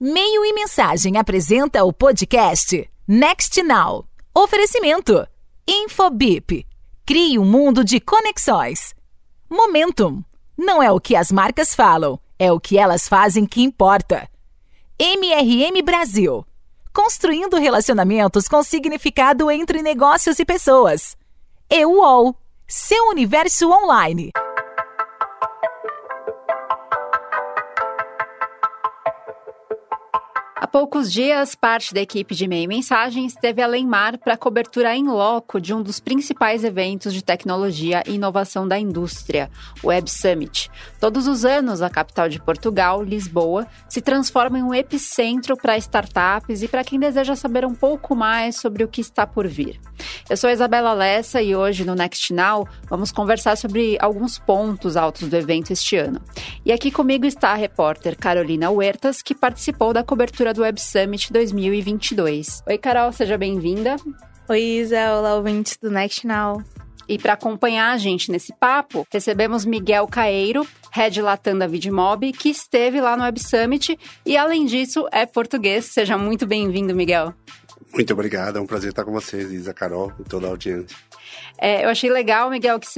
Meio e Mensagem apresenta o podcast Next Now. Oferecimento Infobip. Crie um mundo de conexões. Momentum. Não é o que as marcas falam, é o que elas fazem que importa. MRM Brasil. Construindo relacionamentos com significado entre negócios e pessoas. EUOL. Seu universo online. Há poucos dias, parte da equipe de Meio e Mensagem esteve a Lenmar para a cobertura em loco de um dos principais eventos de tecnologia e inovação da indústria, o Web Summit. Todos os anos, a capital de Portugal, Lisboa, se transforma em um epicentro para startups e para quem deseja saber um pouco mais sobre o que está por vir. Eu sou a Isabela Lessa e hoje no Next Now vamos conversar sobre alguns pontos altos do evento este ano. E aqui comigo está a repórter Carolina Huertas, que participou da cobertura do Web Summit 2022. Oi, Carol, seja bem-vinda. Oi, Isa, olá, ouvintes do Next Now. E para acompanhar a gente nesse papo, recebemos Miguel Caeiro, Head Latam da Vidmob, que esteve lá no Web Summit e, além disso, é português. Seja muito bem-vindo, Miguel. Muito obrigado, é um prazer estar com vocês, Isa, Carol e toda a audiência. Eu achei legal, Miguel, que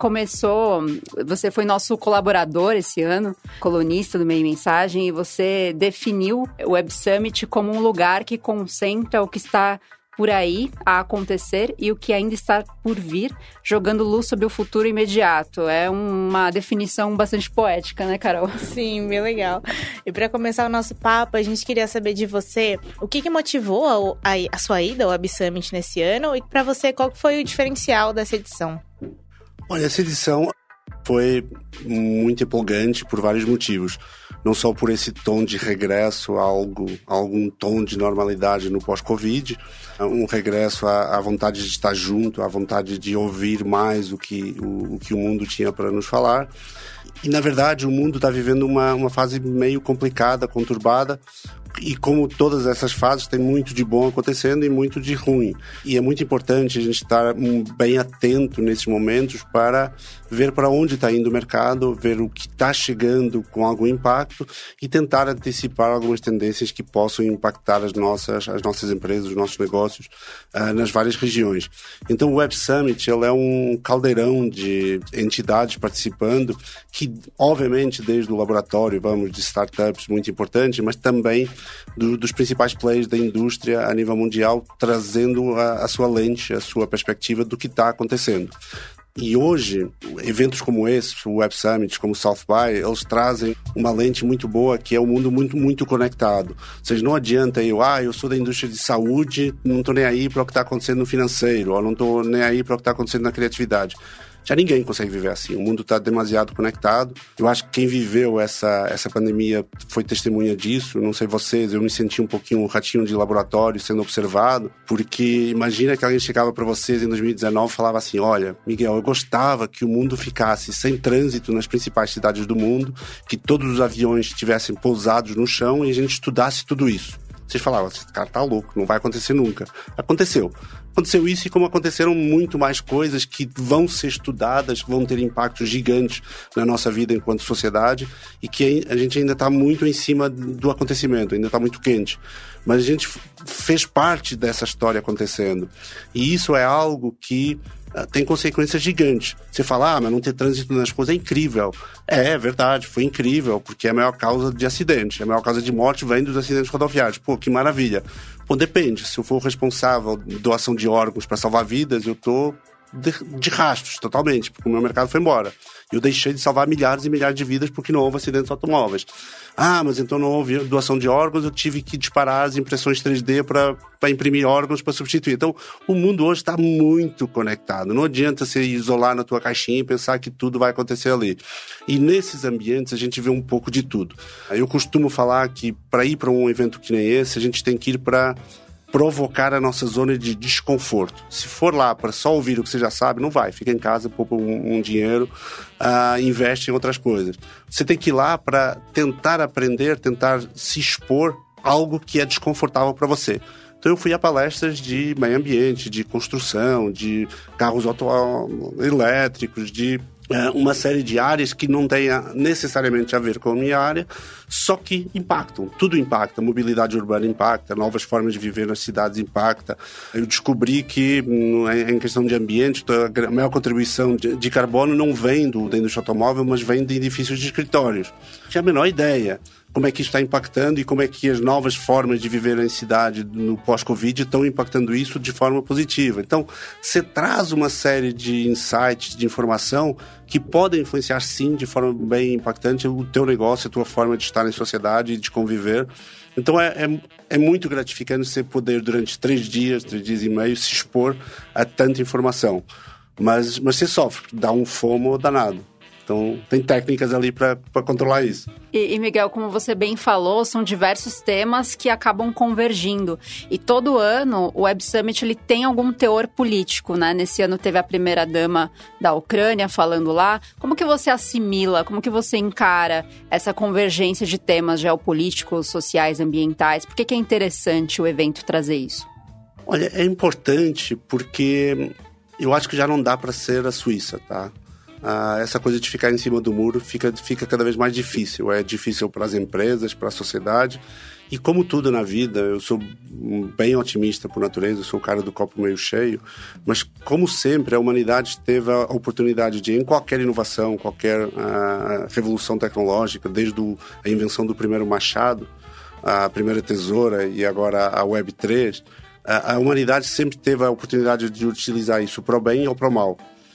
você foi nosso colaborador esse ano, colunista do Meio Mensagem, e você definiu o Web Summit como um lugar que concentra o que está por aí a acontecer e o que ainda está por vir, jogando luz sobre o futuro imediato. É uma definição bastante poética, né, Carol? Sim, bem legal. E para começar o nosso papo, a gente queria saber de você o que motivou a sua ida ao Web Summit nesse ano e para você, qual foi o diferencial dessa edição? Olha, essa edição foi muito empolgante por vários motivos. Não só por esse tom de regresso a algum tom de normalidade no pós-Covid, um regresso à vontade de estar junto, à vontade de ouvir mais o que o mundo tinha para nos falar. E, na verdade, o mundo está vivendo uma fase meio complicada, conturbada, e como todas essas fases, tem muito de bom acontecendo e muito de ruim. E é muito importante a gente estar bem atento nesses momentos para ver para onde está indo o mercado, ver o que está chegando com algum impacto e tentar antecipar algumas tendências que possam impactar as nossas empresas, os nossos negócios nas várias regiões. Então o Web Summit ele é um caldeirão de entidades participando que, obviamente, desde o laboratório, de startups muito importantes, mas também dos principais players da indústria a nível mundial, trazendo a sua lente, a sua perspectiva do que está acontecendo. E hoje, eventos como esse, o Web Summit, como o South By, eles trazem uma lente muito boa, que é um mundo muito, muito conectado. Ou seja, não adianta eu sou da indústria de saúde, não estou nem aí para o que está acontecendo no financeiro, ou não estou nem aí para o que está acontecendo na criatividade. Já ninguém consegue viver assim, o mundo está demasiado conectado. Eu acho que quem viveu essa pandemia foi testemunha disso. Não sei vocês, eu me senti um pouquinho um ratinho de laboratório sendo observado, porque imagina que alguém chegava para vocês em 2019 e falava assim: olha, Miguel, eu gostava que o mundo ficasse sem trânsito nas principais cidades do mundo, que todos os aviões estivessem pousados no chão e a gente estudasse tudo isso. Vocês falavam, esse cara tá louco, não vai acontecer nunca. Aconteceu isso, e como aconteceram muito mais coisas que vão ser estudadas, vão ter impactos gigantes na nossa vida enquanto sociedade, e que a gente ainda está muito em cima do acontecimento, ainda está muito quente. Mas a gente fez parte dessa história acontecendo. E isso é algo que tem consequências gigantes. Você fala, mas não ter trânsito nas coisas é incrível. É verdade, foi incrível, porque é a maior causa de acidente, a maior causa de morte vem dos acidentes rodoviários. Pô, que maravilha. Pô, depende, se eu for responsável doação de órgãos para salvar vidas, eu tô de rastros totalmente, porque o meu mercado foi embora. Eu deixei de salvar milhares e milhares de vidas porque não houve acidentes automóveis. Mas então não houve doação de órgãos, eu tive que disparar as impressões 3D para imprimir órgãos para substituir. Então, o mundo hoje está muito conectado. Não adianta você isolar na tua caixinha e pensar que tudo vai acontecer ali. E nesses ambientes a gente vê um pouco de tudo. Eu costumo falar que para ir para um evento que nem esse, a gente tem que ir para provocar a nossa zona de desconforto. Se for lá para só ouvir o que você já sabe, não vai. Fica em casa, poupa um dinheiro, investe em outras coisas. Você tem que ir lá para tentar aprender, tentar se expor a algo que é desconfortável para você. Então eu fui a palestras de meio ambiente, de construção, de carros elétricos, de uma série de áreas que não tenha necessariamente a ver com a minha área, só que impactam. Tudo impacta. Mobilidade urbana impacta, novas formas de viver nas cidades impacta. Eu descobri que, em questão de ambiente, a maior contribuição de carbono não vem da indústria automóvel, mas vem de edifícios de escritórios. Não tinha a menor ideia como é que isso está impactando e como é que as novas formas de viver em cidade no pós-Covid estão impactando isso de forma positiva. Então, você traz uma série de insights, de informação que podem influenciar, sim, de forma bem impactante o teu negócio, a tua forma de estar em sociedade e de conviver. Então, é muito gratificante você poder, durante 3 dias e meio, se expor a tanta informação. Mas você sofre, dá um FOMO danado. Então, tem técnicas ali para controlar isso. E, Miguel, como você bem falou, são diversos temas que acabam convergindo. E todo ano, o Web Summit ele tem algum teor político, né? Nesse ano teve a primeira-dama da Ucrânia falando lá. Como que você assimila, como que você encara essa convergência de temas geopolíticos, sociais, ambientais? Por que é interessante o evento trazer isso? Olha, é importante porque eu acho que já não dá para ser a Suíça, tá? Essa coisa de ficar em cima do muro fica cada vez mais difícil. É difícil para as empresas, para a sociedade. E como tudo na vida, eu sou bem otimista por natureza, eu sou o cara do copo meio cheio. Mas, como sempre, a humanidade teve a oportunidade de, em qualquer inovação, qualquer revolução tecnológica, desde a invenção do primeiro machado, a primeira tesoura e agora a Web3, a humanidade sempre teve a oportunidade de utilizar isso para o bem ou para o mal.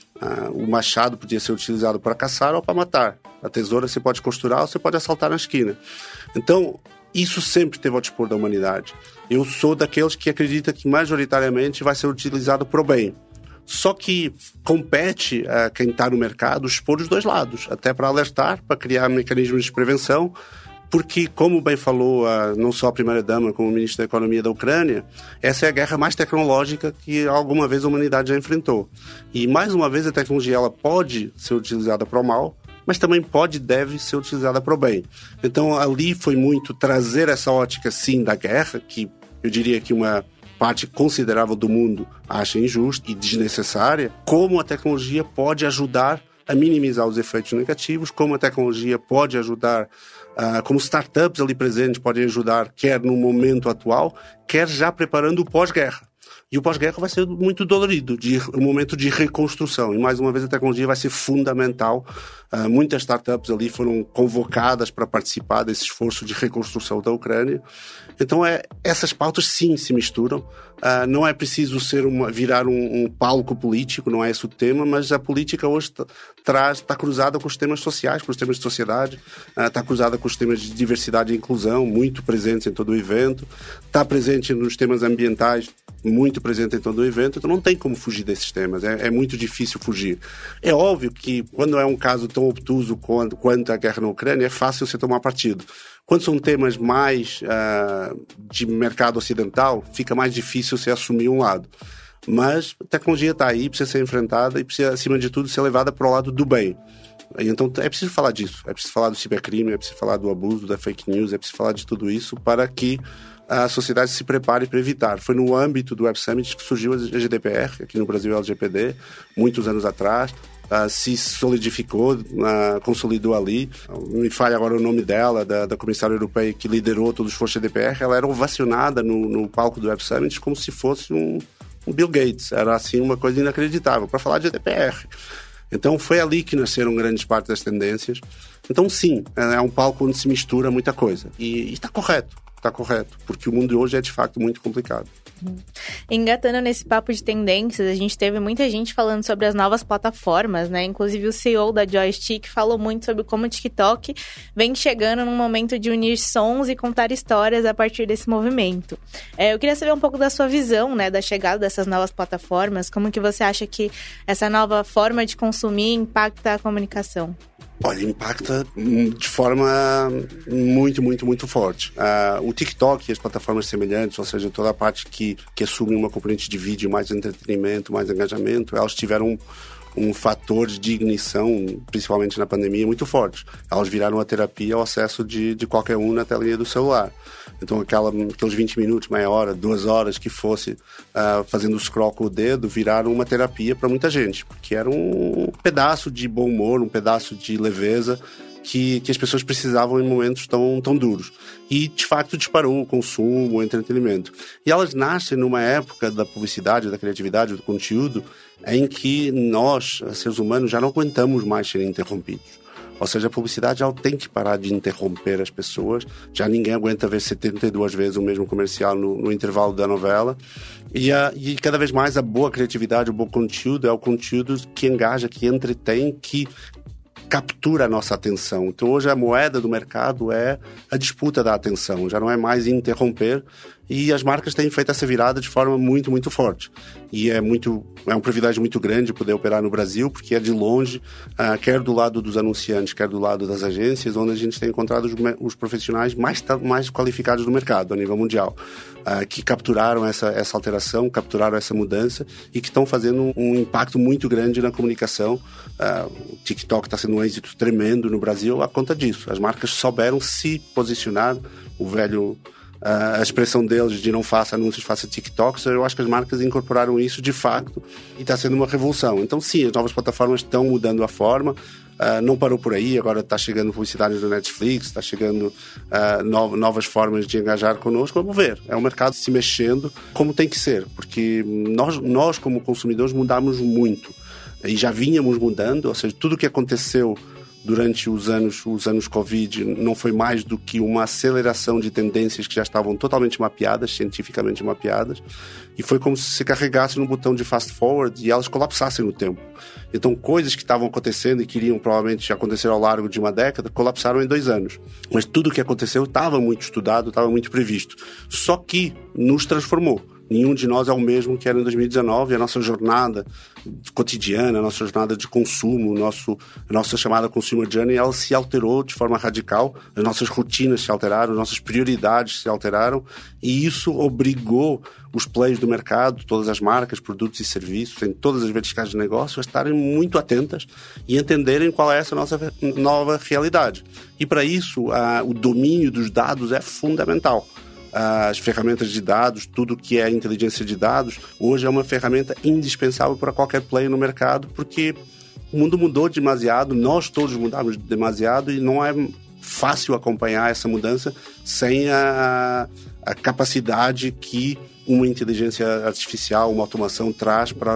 O machado podia ser utilizado para caçar ou para matar. A tesoura você pode costurar ou você pode assaltar na esquina. Então, isso sempre teve ao dispor da humanidade. Eu sou daqueles que acredita que majoritariamente vai ser utilizado para o bem. Só que compete a quem está no mercado expor os dois lados, até para alertar, para criar mecanismos de prevenção. Porque, como bem falou não só a primeira-dama, como o ministro da Economia da Ucrânia, essa é a guerra mais tecnológica que alguma vez a humanidade já enfrentou. E, mais uma vez, a tecnologia ela pode ser utilizada para o mal, mas também pode e deve ser utilizada para o bem. Então, ali foi muito trazer essa ótica, sim, da guerra, que eu diria que uma parte considerável do mundo acha injusta e desnecessária, como a tecnologia pode ajudar a minimizar os efeitos negativos, como a tecnologia pode ajudar, como startups ali presentes podem ajudar, quer no momento atual, quer já preparando o pós-guerra. E o pós-guerra vai ser muito dolorido, um momento de reconstrução. E, mais uma vez, a tecnologia vai ser fundamental. Muitas startups ali foram convocadas para participar desse esforço de reconstrução da Ucrânia. Então, essas pautas, sim, se misturam. Não é preciso virar um palco político, não é esse o tema, mas a política hoje está cruzada com os temas sociais, com os temas de sociedade, está cruzada com os temas de diversidade e inclusão, muito presentes em todo o evento, está presente nos temas ambientais, muito presente em todo o evento, então não tem como fugir desses temas, é muito difícil fugir. É óbvio que quando é um caso tão obtuso quanto a guerra na Ucrânia, é fácil você tomar partido. Quando são temas mais de mercado ocidental, fica mais difícil você assumir um lado. Mas a tecnologia está aí, precisa ser enfrentada e precisa, acima de tudo, ser levada para o lado do bem. Então é preciso falar disso, é preciso falar do cibercrime, é preciso falar do abuso, da fake news, é preciso falar de tudo isso para que a sociedade se prepare para evitar. Foi no âmbito do Web Summit que surgiu a GDPR, aqui no Brasil a LGPD, muitos anos atrás, se solidificou, consolidou ali. Me falha agora o nome dela, da comissária europeia que liderou todo o esforço GDPR, ela era ovacionada no palco do Web Summit como se fosse um Bill Gates, era assim uma coisa inacreditável, para falar de GDPR. Então foi ali que nasceram grandes partes das tendências. Então sim, é um palco onde se mistura muita coisa. E está correto. Está correto, porque o mundo de hoje é de fato muito complicado. Engatando nesse papo de tendências, a gente teve muita gente falando sobre as novas plataformas, né? Inclusive o CEO da Joystick falou muito sobre como o TikTok vem chegando num momento de unir sons e contar histórias a partir desse movimento. Eu queria saber um pouco da sua visão, né, da chegada dessas novas plataformas, como que você acha que essa nova forma de consumir impacta a comunicação? Olha, impacta de forma muito, muito, muito forte. O TikTok e as plataformas semelhantes, ou seja, toda a parte que assume uma componente de vídeo, mais entretenimento, mais engajamento, elas tiveram um fator de ignição, principalmente na pandemia, muito forte. Elas viraram a terapia ao acesso de qualquer um na telinha do celular. Então aqueles 20 minutos, meia hora, 2 horas que fosse fazendo o scroll com o dedo, viraram uma terapia para muita gente, porque era um pedaço de bom humor, um pedaço de leveza que as pessoas precisavam em momentos tão duros. E, de facto, disparou o consumo, o entretenimento. E elas nascem numa época da publicidade, da criatividade, do conteúdo, em que nós, seres humanos, já não aguentamos mais ser interrompidos. Ou seja, a publicidade já tem que parar de interromper as pessoas. Já ninguém aguenta ver 72 vezes o mesmo comercial no intervalo da novela. E cada vez mais a boa criatividade, o bom conteúdo é o conteúdo que engaja, que entretém, que captura a nossa atenção. Então hoje a moeda do mercado é a disputa da atenção, já não é mais interromper, e as marcas têm feito essa virada de forma muito, muito forte. E é um privilégio muito grande poder operar no Brasil, porque é de longe, quer do lado dos anunciantes, quer do lado das agências, onde a gente tem encontrado os profissionais mais qualificados do mercado a nível mundial, que capturaram essa alteração, capturaram essa mudança e que estão fazendo um impacto muito grande na comunicação. O TikTok está sendo um êxito tremendo no Brasil a conta disso. As marcas souberam se posicionar, a expressão deles de não faça anúncios, faça TikToks, eu acho que as marcas incorporaram isso de facto e está sendo uma revolução. Então sim, as novas plataformas estão mudando a forma, não parou por aí, agora está chegando publicidade do Netflix, está chegando novas formas de engajar conosco. Vamos ver, é um mercado se mexendo como tem que ser, porque nós como consumidores mudamos muito e já vínhamos mudando, ou seja, tudo o que aconteceu durante os anos Covid não foi mais do que uma aceleração de tendências que já estavam totalmente mapeadas, cientificamente mapeadas, e foi como se se carregasse num botão de fast forward e elas colapsassem no tempo. Então coisas que estavam acontecendo e que iriam provavelmente acontecer ao largo de uma década, colapsaram em 2 anos. Mas tudo o que aconteceu estava muito estudado, estava muito previsto. Só que nos transformou. Nenhum de nós é o mesmo que era em 2019. A nossa jornada cotidiana, a nossa jornada de consumo, a nossa chamada Consumer Journey, ela se alterou de forma radical. As nossas rotinas se alteraram, as nossas prioridades se alteraram, e isso obrigou os players do mercado, todas as marcas, produtos e serviços, em todas as verticais de negócio, a estarem muito atentas e entenderem qual é essa nossa nova realidade. E para isso, o domínio dos dados é fundamental. As ferramentas de dados, tudo que é inteligência de dados, hoje é uma ferramenta indispensável para qualquer player no mercado, porque o mundo mudou demasiado, nós todos mudamos demasiado e não é fácil acompanhar essa mudança sem a capacidade que uma inteligência artificial, uma automação traz para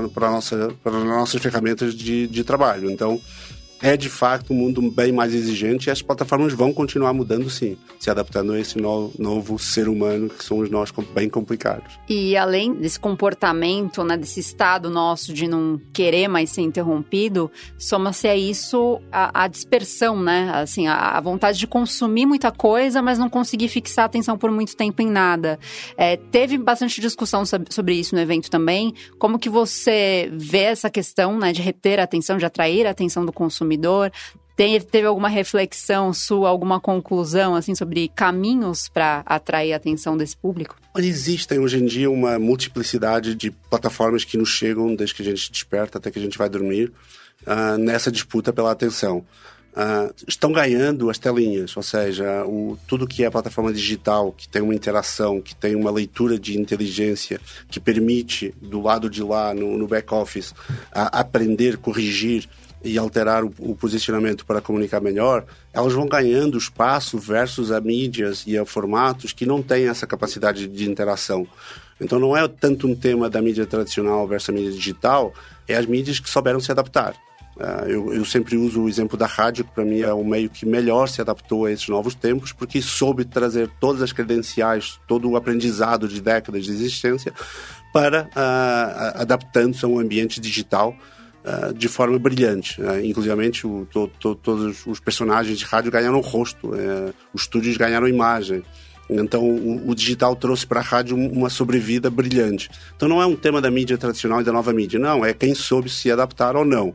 nossas ferramentas de trabalho. Então, é de fato um mundo bem mais exigente e as plataformas vão continuar mudando, sim, se adaptando a esse novo ser humano que somos nós, bem complicados. E além desse comportamento, né, desse estado nosso de não querer mais ser interrompido, soma-se a isso a dispersão, né? Assim, a vontade de consumir muita coisa, mas não conseguir fixar a atenção por muito tempo em nada. Teve bastante discussão sobre isso no evento também. Como que você vê essa questão, né, de reter a atenção, de atrair a atenção do consumidor? Teve alguma reflexão sua, alguma conclusão assim, sobre caminhos para atrair a atenção desse público? Existem hoje em dia uma multiplicidade de plataformas que nos chegam desde que a gente desperta até que a gente vai dormir, nessa disputa pela atenção. Estão ganhando as telinhas, ou seja, tudo que é plataforma digital, que tem uma interação, que tem uma leitura de inteligência, que permite, do lado de lá, no back-office, aprender, corrigir e alterar o posicionamento para comunicar melhor, elas vão ganhando espaço versus a mídias e a formatos que não têm essa capacidade de interação. Então não é tanto um tema da mídia tradicional versus a mídia digital, é as mídias que souberam se adaptar. Eu sempre uso o exemplo da rádio, que para mim é o meio que melhor se adaptou a esses novos tempos, porque soube trazer todas as credenciais, todo o aprendizado de décadas de existência para adaptando-se a um ambiente digital de forma brilhante. Inclusivamente, todos os personagens de rádio ganharam rosto, os estúdios ganharam imagem. Então, o digital trouxe para a rádio uma sobrevida brilhante. Então, não é um tema da mídia tradicional e da nova mídia, não. É quem soube se adaptar ou não.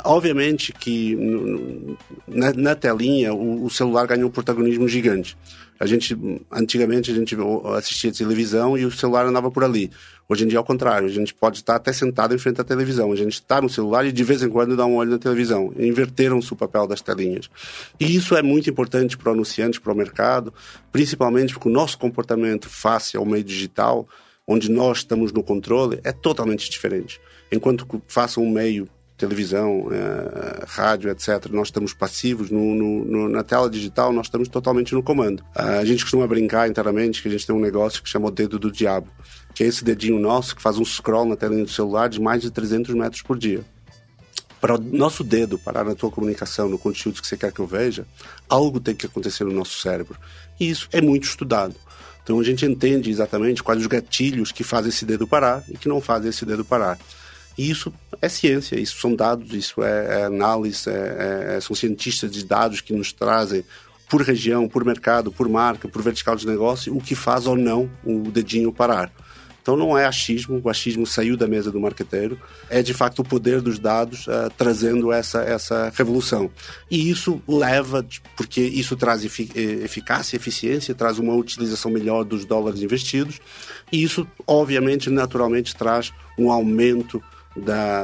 Obviamente que na telinha o celular ganhou um protagonismo gigante. Antigamente a gente assistia televisão e o celular andava por ali. Hoje em dia é ao contrário, a gente pode estar até sentado em frente à televisão, a gente está no celular e de vez em quando dá um olho na televisão. Inverteram-se o papel das telinhas. E isso é muito importante para o anunciante, para o mercado, principalmente porque o nosso comportamento face ao meio digital, onde nós estamos no controle, é totalmente diferente. Enquanto que faça um meio, televisão, rádio, etc., nós estamos passivos, na tela digital nós estamos totalmente no comando. A gente costuma brincar internamente que a gente tem um negócio que chama o dedo do diabo, que é esse dedinho nosso que faz um scroll na telinha do celular de mais de 300 metros por dia. Para o nosso dedo parar na tua comunicação, no conteúdo que você quer que eu veja, algo tem que acontecer no nosso cérebro. E isso é muito estudado. Então a gente entende exatamente quais os gatilhos que fazem esse dedo parar e que não fazem esse dedo parar. E isso é ciência, isso são dados, isso é análise, são cientistas de dados que nos trazem por região, por mercado, por marca, por vertical de negócio, o que faz ou não o dedinho parar. Então não é achismo, o achismo saiu da mesa do marqueteiro, é de facto o poder dos dados trazendo essa revolução. E isso leva, porque isso traz eficácia, eficiência, traz uma utilização melhor dos dólares investidos, e isso obviamente, naturalmente, traz um aumento da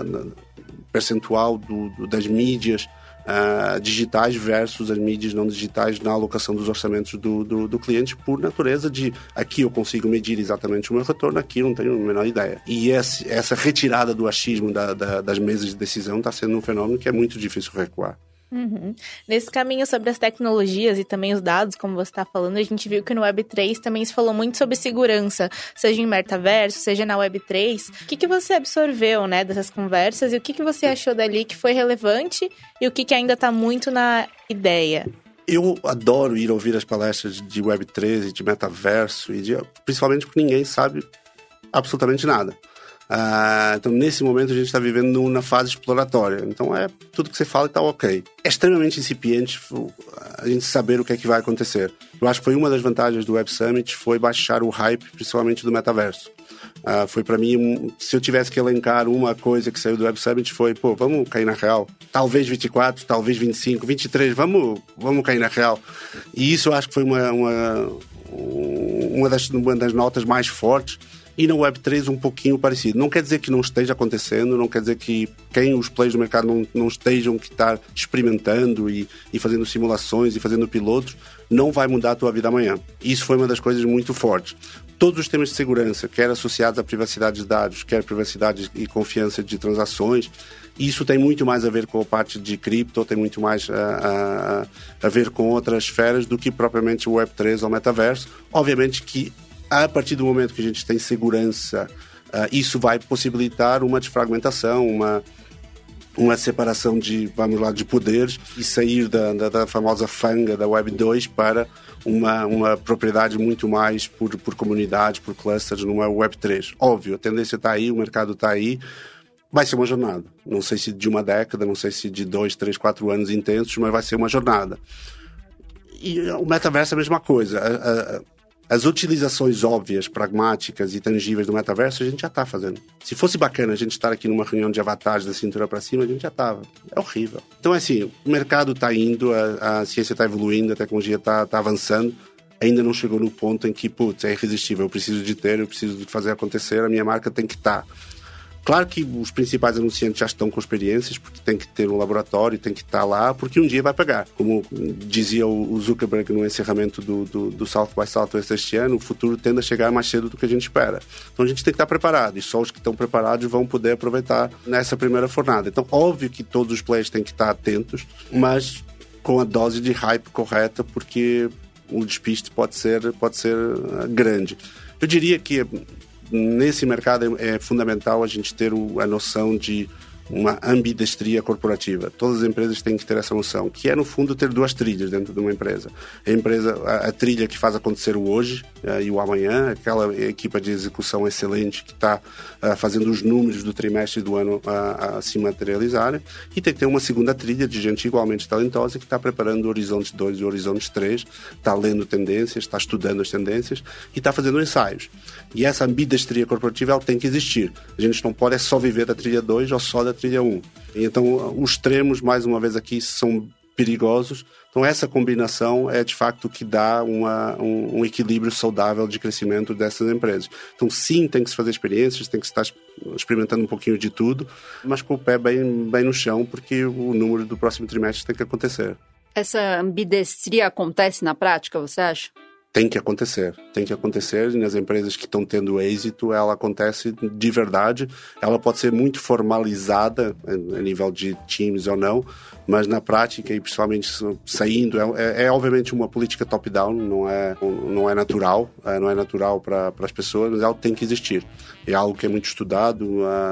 percentual das mídias digitais versus as mídias não digitais na alocação dos orçamentos do cliente, por natureza de aqui eu consigo medir exatamente o meu retorno, aqui eu não tenho a menor ideia. E essa retirada do achismo das mesas de decisão está sendo um fenômeno que é muito difícil recuar. Uhum. Nesse caminho sobre as tecnologias e também os dados, como você está falando, a gente viu que no Web3 também se falou muito sobre segurança, seja em metaverso, seja na Web3. O que você absorveu, né, dessas conversas e o que você achou dali que foi relevante e o que ainda está muito na ideia? Eu adoro ir ouvir as palestras de Web3 e de metaverso, principalmente porque ninguém sabe absolutamente nada. Então, nesse momento, a gente está vivendo na fase exploratória. Então, tudo que você fala está ok. É extremamente incipiente a gente saber o que é que vai acontecer. Eu acho que foi uma das vantagens do Web Summit, foi baixar o hype, principalmente do metaverso. Foi para mim, se eu tivesse que elencar uma coisa que saiu do Web Summit, foi, vamos cair na real. Talvez 24, talvez 25, 23, vamos cair na real. E isso eu acho que foi uma das notas mais fortes. E na Web3 um pouquinho parecido. Não quer dizer que não esteja acontecendo, não quer dizer que os players do mercado não estejam que estar experimentando e fazendo simulações e fazendo pilotos, não vai mudar a tua vida amanhã. Isso foi uma das coisas muito fortes. Todos os temas de segurança, quer associados à privacidade de dados, quer privacidade e confiança de transações, isso tem muito mais a ver com a parte de cripto, tem muito mais a ver com outras esferas do que propriamente o Web3 ou metaverso. Obviamente que a partir do momento que a gente tem segurança, isso vai possibilitar uma desfragmentação, uma separação de poderes e sair da famosa fanga da Web 2 para uma propriedade muito mais por comunidades, por clusters numa Web 3. Óbvio, a tendência está aí, o mercado está aí, vai ser uma jornada. Não sei se de uma década, não sei se de 2, 3, 4 anos intensos, mas vai ser uma jornada. E o metaverso é a mesma coisa. As utilizações óbvias, pragmáticas e tangíveis do metaverso, a gente já está fazendo. Se fosse bacana a gente estar aqui numa reunião de avatares da cintura para cima, a gente já estava. É horrível. Então, assim, o mercado está indo, a ciência está evoluindo, a tecnologia está avançando. Ainda não chegou no ponto em que, é irresistível, eu preciso de fazer acontecer, a minha marca tem que estar. Claro que os principais anunciantes já estão com experiências, porque tem que ter um laboratório, tem que estar lá, porque um dia vai pegar. Como dizia o Zuckerberg no encerramento do South by Southwest este ano, o futuro tende a chegar mais cedo do que a gente espera. Então a gente tem que estar preparado, e só os que estão preparados vão poder aproveitar nessa primeira fornada. Então, óbvio que todos os players têm que estar atentos, mas com a dose de hype correta, porque o despiste pode ser grande. Eu diria que nesse mercado é fundamental a gente ter a noção de uma ambidestria corporativa. Todas as empresas têm que ter essa noção, que é, no fundo, ter duas trilhas dentro de uma empresa. A trilha que faz acontecer o hoje e o amanhã, aquela equipa de execução excelente que está fazendo os números do trimestre do ano a se materializarem, e tem que ter uma segunda trilha de gente igualmente talentosa que está preparando o Horizonte 2 e o Horizonte 3, está lendo tendências, está estudando as tendências e está fazendo ensaios. E essa ambidestria corporativa, ela tem que existir. A gente não pode só viver da trilha 2 ou só da trilha 1. Então, os extremos, mais uma vez aqui, são perigosos. Então, essa combinação é, de facto, que dá um equilíbrio saudável de crescimento dessas empresas. Então, sim, tem que se fazer experiências, tem que se estar experimentando um pouquinho de tudo, mas com o pé bem no chão, porque o número do próximo trimestre tem que acontecer. Essa ambidestria acontece na prática, você acha? Tem que acontecer, e nas empresas que estão tendo êxito, ela acontece de verdade. Ela pode ser muito formalizada a nível de times ou não, mas na prática, e principalmente saindo, é obviamente uma política top-down, não é natural, não é natural para as pessoas, mas ela tem que existir. É algo que é muito estudado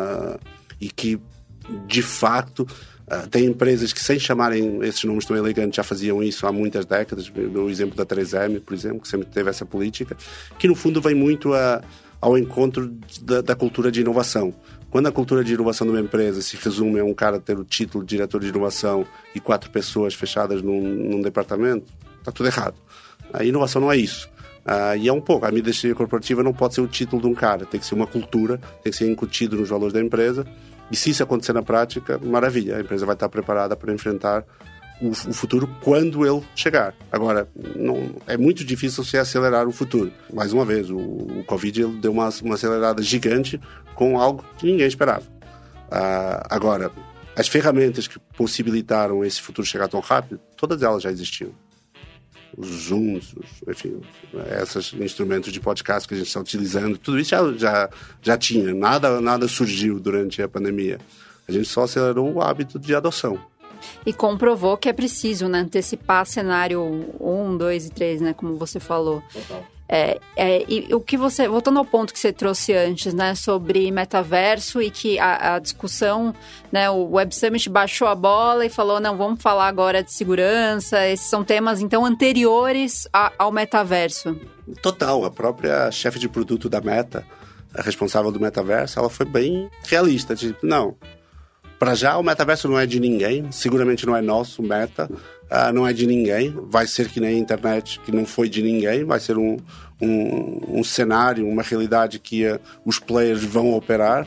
e que, de fato, tem empresas que, sem chamarem esses nomes tão elegantes, já faziam isso há muitas décadas. O exemplo da 3M, por exemplo, que sempre teve essa política, que no fundo vem muito ao encontro da cultura de inovação. Quando a cultura de inovação de uma empresa se resume a um cara ter o título de diretor de inovação e 4 pessoas fechadas num departamento, está tudo errado. A inovação não é isso. E é um pouco, a ambidestria corporativa não pode ser o título de um cara, tem que ser uma cultura, tem que ser incutido nos valores da empresa. E se isso acontecer na prática, maravilha, a empresa vai estar preparada para enfrentar o futuro quando ele chegar. Agora, é muito difícil se acelerar o futuro. Mais uma vez, o Covid ele deu uma acelerada gigante com algo que ninguém esperava. Agora, as ferramentas que possibilitaram esse futuro chegar tão rápido, todas elas já existiam. Os Zooms, enfim, esses instrumentos de podcast que a gente está utilizando, tudo isso já tinha, nada surgiu durante a pandemia. A gente só acelerou o hábito de adoção. E comprovou que é preciso, né, antecipar cenário 1, 2 e 3, né, como você falou. Total. E o que você, voltando ao ponto que você trouxe antes, né, sobre metaverso e que a discussão, né, o Web Summit baixou a bola e falou, não, vamos falar agora de segurança, esses são temas, então, anteriores ao metaverso. Total, a própria chefe de produto da Meta, a responsável do metaverso, ela foi bem realista, tipo, não, para já o metaverso não é de ninguém, seguramente não é nosso, Meta, não é de ninguém, vai ser que nem a internet, que não foi de ninguém, vai ser um cenário, uma realidade que os players vão operar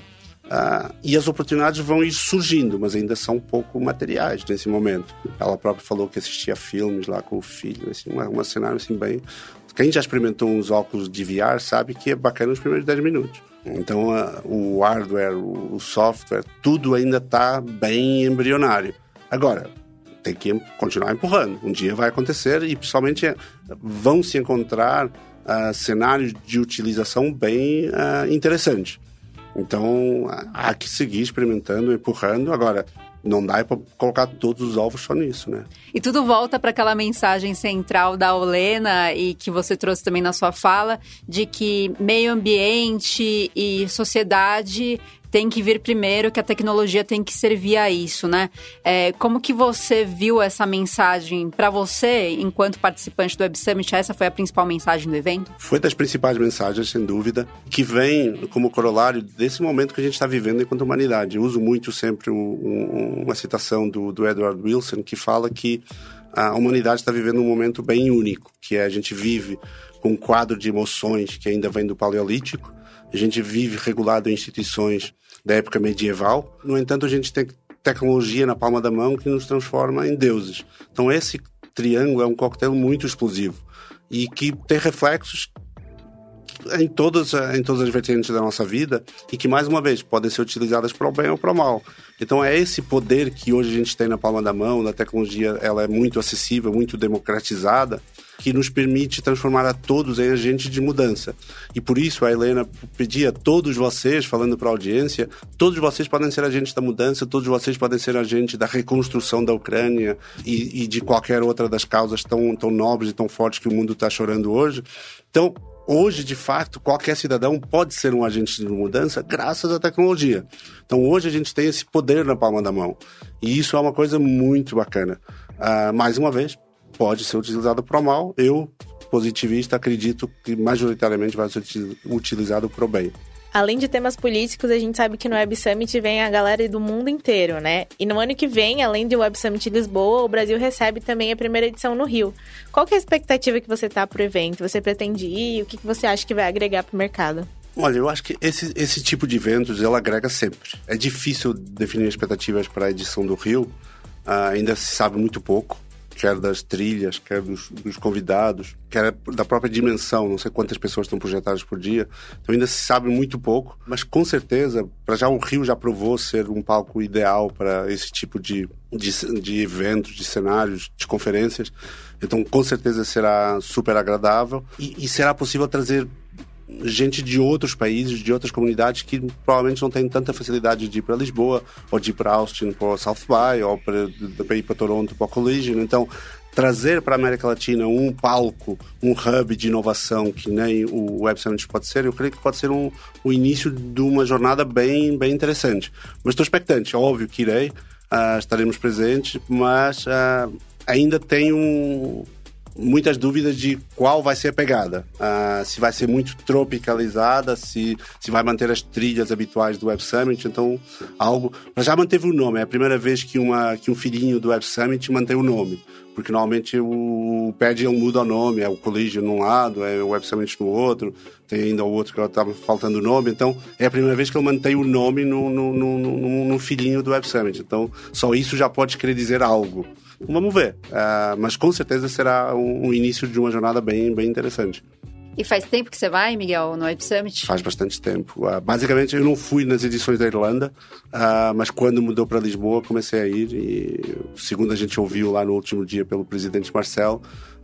e as oportunidades vão ir surgindo, mas ainda são pouco materiais nesse momento. Ela própria falou que assistia filmes lá com o filho, assim, um cenário assim bem... Quem já experimentou uns óculos de VR sabe que é bacana nos primeiros 10 minutos. Então, o hardware, o software, tudo ainda está bem embrionário. Agora, tem que continuar empurrando. Um dia vai acontecer e, principalmente, vão se encontrar cenários de utilização bem interessantes. Então, há que seguir experimentando, empurrando. Agora, não dá para colocar todos os ovos só nisso, né? E tudo volta para aquela mensagem central da Olena e que você trouxe também na sua fala, de que meio ambiente e sociedade tem que vir primeiro, que a tecnologia tem que servir a isso, né? Como que você viu essa mensagem para você, enquanto participante do Web Summit? Essa foi a principal mensagem do evento? Foi das principais mensagens, sem dúvida, que vem como corolário desse momento que a gente está vivendo enquanto humanidade. Eu uso muito sempre uma citação do Edward Wilson, que fala que a humanidade está vivendo um momento bem único, que a gente vive com um quadro de emoções que ainda vem do Paleolítico, a gente vive regulado em instituições da época medieval. No entanto, a gente tem tecnologia na palma da mão que nos transforma em deuses. Então, esse triângulo é um coquetel muito explosivo e que tem reflexos em todas as vertentes da nossa vida e que, mais uma vez, podem ser utilizadas para o bem ou para o mal. Então, é esse poder que hoje a gente tem na palma da mão, a tecnologia ela é muito acessível, muito democratizada, que nos permite transformar a todos em agentes de mudança. E por isso a Helena pedia a todos vocês, falando para a audiência, todos vocês podem ser agentes da mudança, todos vocês podem ser agentes da reconstrução da Ucrânia e de qualquer outra das causas tão nobres e tão fortes que o mundo está chorando hoje. Então, hoje, de fato, qualquer cidadão pode ser um agente de mudança graças à tecnologia. Então, hoje a gente tem esse poder na palma da mão. E isso é uma coisa muito bacana. Mais uma vez, pode ser utilizado para o mal. Eu, positivista, acredito que majoritariamente vai ser utilizado para o bem. Além de temas políticos, a gente sabe que no Web Summit vem a galera do mundo inteiro, né? E no ano que vem, além do Web Summit Lisboa, o Brasil recebe também a primeira edição no Rio. Qual que é a expectativa que você tá pro evento? Você pretende ir? O que você acha que vai agregar pro mercado? Olha, eu acho que esse tipo de eventos, ele agrega sempre. É difícil definir expectativas para a edição do Rio. Ainda se sabe muito pouco. quer das trilhas, quer dos convidados, quer da própria dimensão. Não sei quantas pessoas estão projetadas por dia, então ainda se sabe muito pouco, mas com certeza, para já o Rio já provou ser um palco ideal para esse tipo de eventos, de cenários, de conferências. Então com certeza será super agradável e será possível trazer gente de outros países, de outras comunidades que provavelmente não têm tanta facilidade de ir para Lisboa, ou de ir para Austin, para o South by, ou para ir para Toronto, para o Collision. Então, trazer para a América Latina um palco, um hub de inovação que nem o Web Summit pode ser, eu creio que pode ser o início de uma jornada bem, bem interessante. Mas estou expectante, óbvio que irei, estaremos presentes, mas ainda tenho muitas dúvidas de qual vai ser a pegada. Se vai ser muito tropicalizada, se vai manter as trilhas habituais do Web Summit. Então, já manteve o nome. É a primeira vez que um filhinho do Web Summit mantém o nome. Porque normalmente o PED muda o nome, é o Collision num lado, é o Web Summit no outro, tem ainda o outro que estava faltando o nome. Então, é a primeira vez que ele mantém o nome no filhinho do Web Summit. Então, só isso já pode querer dizer algo. Vamos ver, mas com certeza será um início de uma jornada bem, bem interessante. E faz tempo que você vai, Miguel, no Web Summit? Faz bastante tempo. Basicamente, eu não fui nas edições da Irlanda, mas quando mudou para Lisboa, comecei a ir. E, segundo a gente ouviu lá no último dia pelo presidente Marcel,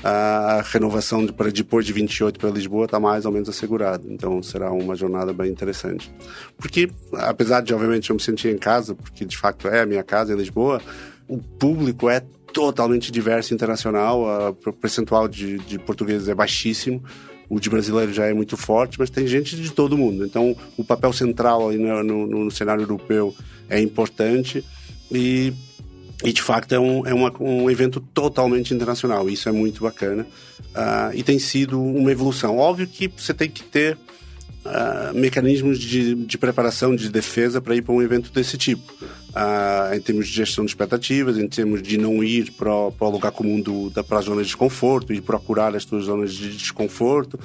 a renovação para depois de 28 para Lisboa está mais ou menos assegurada. Então, será uma jornada bem interessante. Porque, apesar de, obviamente, eu me sentir em casa, porque de facto é a minha casa em Lisboa, o público é totalmente diverso, internacional. O percentual de portugueses é baixíssimo. O de brasileiro já é muito forte, mas tem gente de todo mundo. Então, o papel central aí no cenário europeu é importante e de facto, é um evento totalmente internacional. Isso é muito bacana e tem sido uma evolução. Óbvio que você tem que ter mecanismos de preparação, de defesa para ir para um evento desse tipo. Em termos de gestão de expectativas, em termos de não ir para o lugar comum para as zonas de desconforto e procurar as suas zonas de desconforto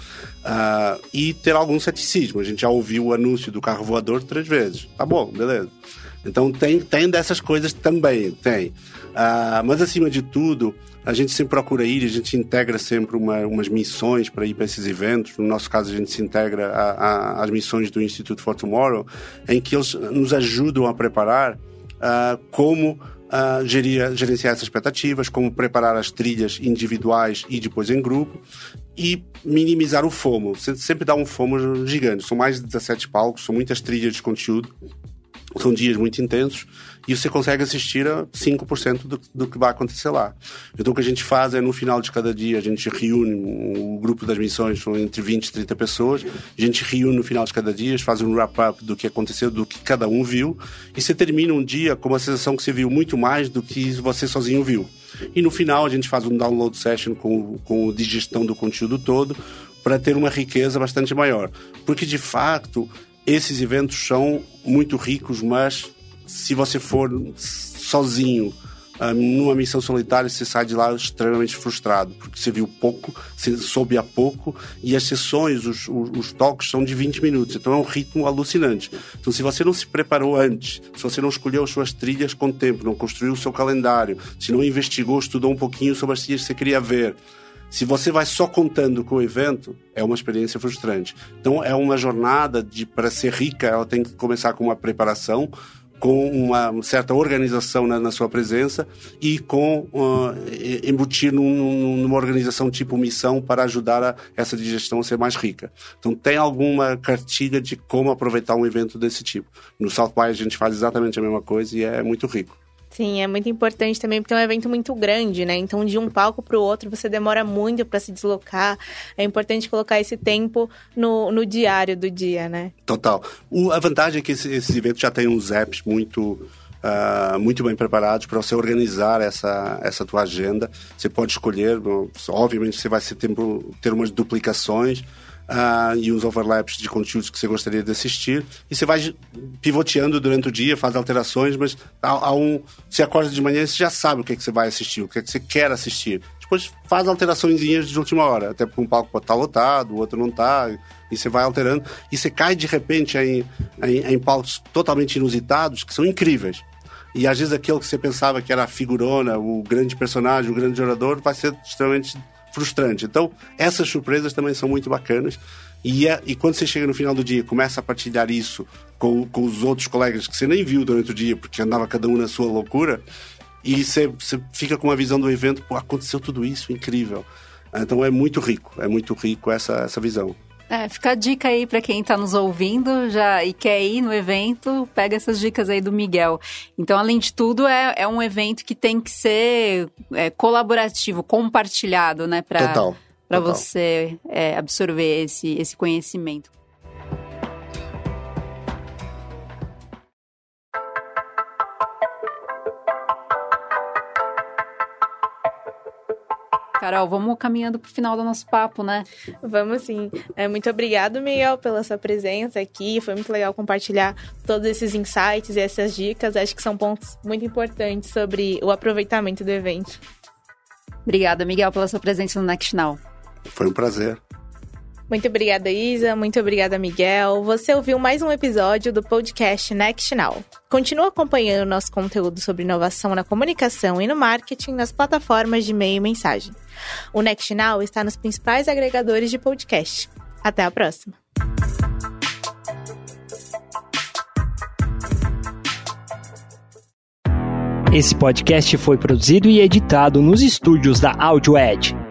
e ter algum ceticismo. A gente já ouviu o anúncio do carro voador 3 vezes. Tá bom, beleza. Então tem dessas coisas também, tem. Mas acima de tudo, a gente sempre procura ir, a gente integra sempre umas missões para ir para esses eventos. No nosso caso, a gente se integra às missões do Institute for Tomorrow, em que eles nos ajudam a preparar como gerenciar essas expectativas, como preparar as trilhas individuais e depois em grupo, e minimizar o FOMO. Sempre dá um FOMO gigante. São mais de 17 palcos, são muitas trilhas de conteúdo. São dias muito intensos e você consegue assistir a 5% do que vai acontecer lá. Então, o que a gente faz é, no final de cada dia, a gente reúne o grupo das missões, são entre 20 e 30 pessoas, a gente reúne no final de cada dia, faz um wrap-up do que aconteceu, do que cada um viu, e você termina um dia com uma sensação que você viu muito mais do que você sozinho viu. E no final, a gente faz um download session com digestão do conteúdo todo, para ter uma riqueza bastante maior. Porque, de fato, esses eventos são muito ricos, mas se você for sozinho numa missão solitária, você sai de lá extremamente frustrado, porque você viu pouco, você soube há pouco, e as sessões, os talks são de 20 minutos, então é um ritmo alucinante. Então, se você não se preparou antes, se você não escolheu as suas trilhas com tempo, não construiu o seu calendário, se não investigou, estudou um pouquinho sobre as trilhas que você queria ver, se você vai só contando com o evento, é uma experiência frustrante. Então, é uma jornada para ser rica, ela tem que começar com uma preparação, com uma certa organização na sua presença e com embutir numa organização tipo missão para ajudar essa digestão a ser mais rica. Então, tem alguma cartilha de como aproveitar um evento desse tipo. No South by a gente faz exatamente a mesma coisa e é muito rico. Sim, é muito importante também, porque é um evento muito grande, né? Então, de um palco para o outro, você demora muito para se deslocar. É importante colocar esse tempo no diário do dia, né? Total. A vantagem é que esses eventos já têm uns apps muito bem preparados para você organizar essa tua agenda. Você pode escolher, obviamente você vai ter umas duplicações, e uns overlaps de conteúdos que você gostaria de assistir, e você vai pivoteando durante o dia, faz alterações, mas você acorda de manhã e você já sabe o que é que você vai assistir, o que é que você quer assistir. Depois faz alteraçõezinhas de última hora, até porque um palco pode estar lotado, o outro não está, e você vai alterando, e você cai de repente em palcos totalmente inusitados, que são incríveis. E às vezes aquele que você pensava que era a figurona, o grande personagem, o grande orador, vai ser extremamente frustrante. Então, essas surpresas também são muito bacanas. E quando você chega no final do dia e começa a partilhar isso com os outros colegas que você nem viu durante o dia, porque andava cada um na sua loucura, e você fica com uma visão do evento, pô, aconteceu tudo isso, incrível. Então é muito rico essa visão. Fica a dica aí para quem está nos ouvindo já e quer ir no evento, pega essas dicas aí do Miguel. Então, além de tudo, é um evento que tem que ser colaborativo, compartilhado, né? Para você absorver esse conhecimento. Carol, vamos caminhando para o final do nosso papo, né? Vamos sim. Muito obrigado, Miguel, pela sua presença aqui. Foi muito legal compartilhar todos esses insights e essas dicas. Acho que são pontos muito importantes sobre o aproveitamento do evento. Obrigada, Miguel, pela sua presença no Next Now. Foi um prazer. Muito obrigada, Isa. Muito obrigada, Miguel. Você ouviu mais um episódio do podcast Next Now. Continua acompanhando nosso conteúdo sobre inovação na comunicação e no marketing nas plataformas de e-mail e mensagem. O Next Now está nos principais agregadores de podcast. Até a próxima. Esse podcast foi produzido e editado nos estúdios da AudioEd.